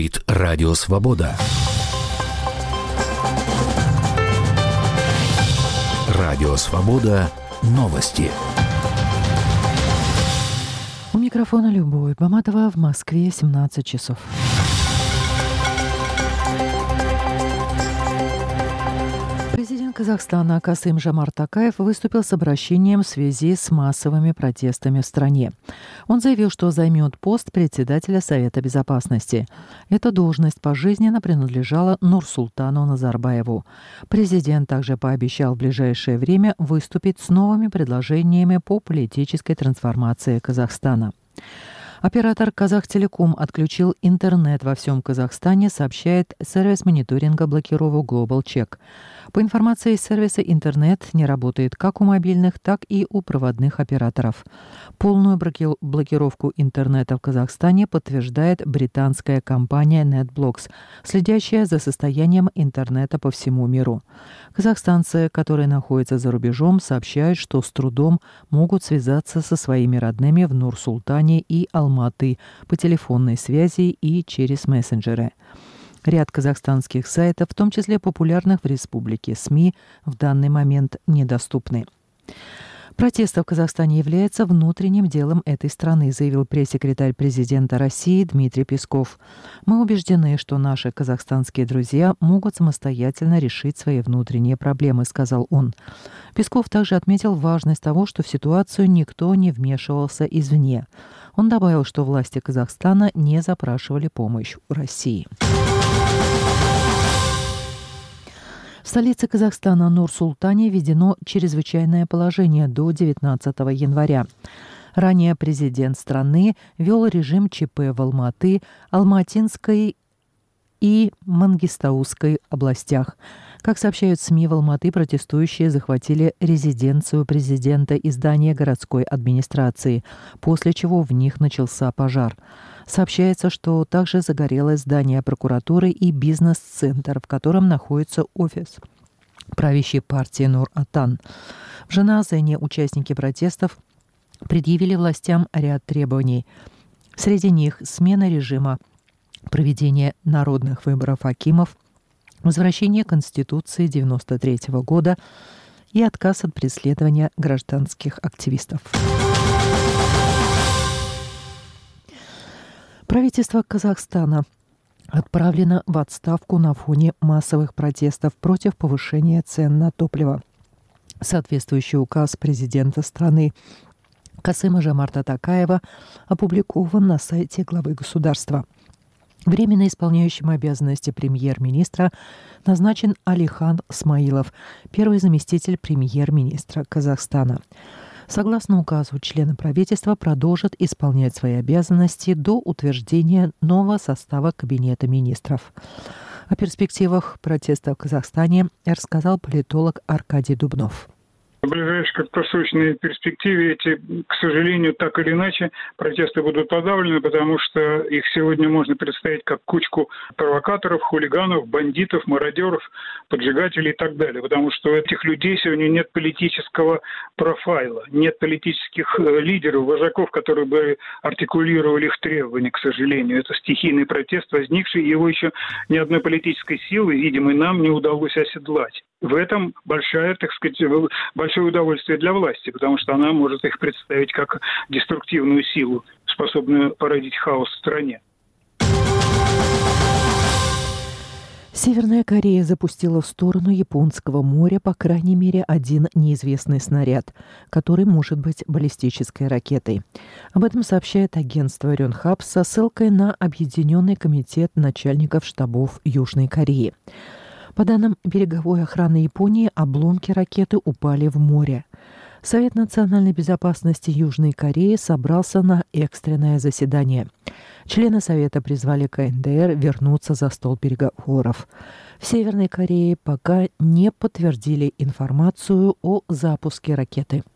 Говорит Радио Свобода. Радио Свобода. Новости. У микрофона Любовь Баматова, в Москве 17 часов. Президент Казахстана Касым-Жомарт Токаев выступил с обращением в связи с массовыми протестами в стране. Он заявил, что займет пост председателя Совета Безопасности. Эта должность пожизненно принадлежала Нурсултану Назарбаеву. Президент также пообещал в ближайшее время выступить с новыми предложениями по политической трансформации Казахстана. Оператор «Казахтелеком» отключил интернет во всем Казахстане, сообщает сервис мониторинга блокировок Global Check. По информации сервиса, интернет не работает как у мобильных, так и у проводных операторов. Полную блокировку интернета в Казахстане подтверждает британская компания NetBlocks, следящая за состоянием интернета по всему миру. Казахстанцы, которые находятся за рубежом, сообщают, что с трудом могут связаться со своими родными в Нур-Султане и Алматы по телефонной связи и через мессенджеры. Ряд казахстанских сайтов, в том числе популярных в республике СМИ, в данный момент недоступны. Протесты в Казахстане являются внутренним делом этой страны, заявил пресс-секретарь президента России Дмитрий Песков. Мы убеждены, что наши казахстанские друзья могут самостоятельно решить свои внутренние проблемы, сказал он. Песков также отметил важность того, что в ситуацию никто не вмешивался извне. Он добавил, что власти Казахстана не запрашивали помощь у России. В столице Казахстана Нур-Султане введено чрезвычайное положение до 19 января. Ранее президент страны ввел режим ЧП в Алматы, Алматинской и Мангистауской областях. Как сообщают СМИ, в Алматы протестующие захватили резиденцию президента и здание городской администрации, после чего в них начался пожар. Сообщается, что также загорелось здание прокуратуры и бизнес-центр, в котором находится офис правящей партии Нур-Отан. В Жаназене участники протестов предъявили властям ряд требований. Среди них смена режима проведения народных выборов акимов, возвращение Конституции 1993 года и отказ от преследования гражданских активистов. Правительство Казахстана отправлено в отставку на фоне массовых протестов против повышения цен на топливо. Соответствующий указ президента страны Касыма-Жомарта Токаева опубликован на сайте главы государства. Временно исполняющим обязанности премьер-министра назначен Алихан Смаилов, первый заместитель премьер-министра Казахстана. Согласно указу, члены правительства продолжат исполнять свои обязанности до утверждения нового состава Кабинета министров. О перспективах протеста в Казахстане рассказал политолог Аркадий Дубнов. В ближайшей краткосрочной перспективе эти, к сожалению, так или иначе, протесты будут подавлены, потому что их сегодня можно представить как кучку провокаторов, хулиганов, бандитов, мародеров, поджигателей и так далее. Потому что у этих людей сегодня нет политического профайла, нет политических лидеров, вожаков, которые бы артикулировали их требования, к сожалению. Это стихийный протест, возникший, его еще ни одной политической силы, видимо, нам не удалось оседлать. В этом большое удовольствие для власти, потому что она может их представить как деструктивную силу, способную породить хаос в стране. Северная Корея запустила в сторону Японского моря, по крайней мере, один неизвестный снаряд, который может быть баллистической ракетой. Об этом сообщает агентство Рёнхап со ссылкой на Объединенный комитет начальников штабов Южной Кореи. По данным береговой охраны Японии, обломки ракеты упали в море. Совет национальной безопасности Южной Кореи собрался на экстренное заседание. Члены Совета призвали КНДР вернуться за стол переговоров. В Северной Корее пока не подтвердили информацию о запуске ракеты.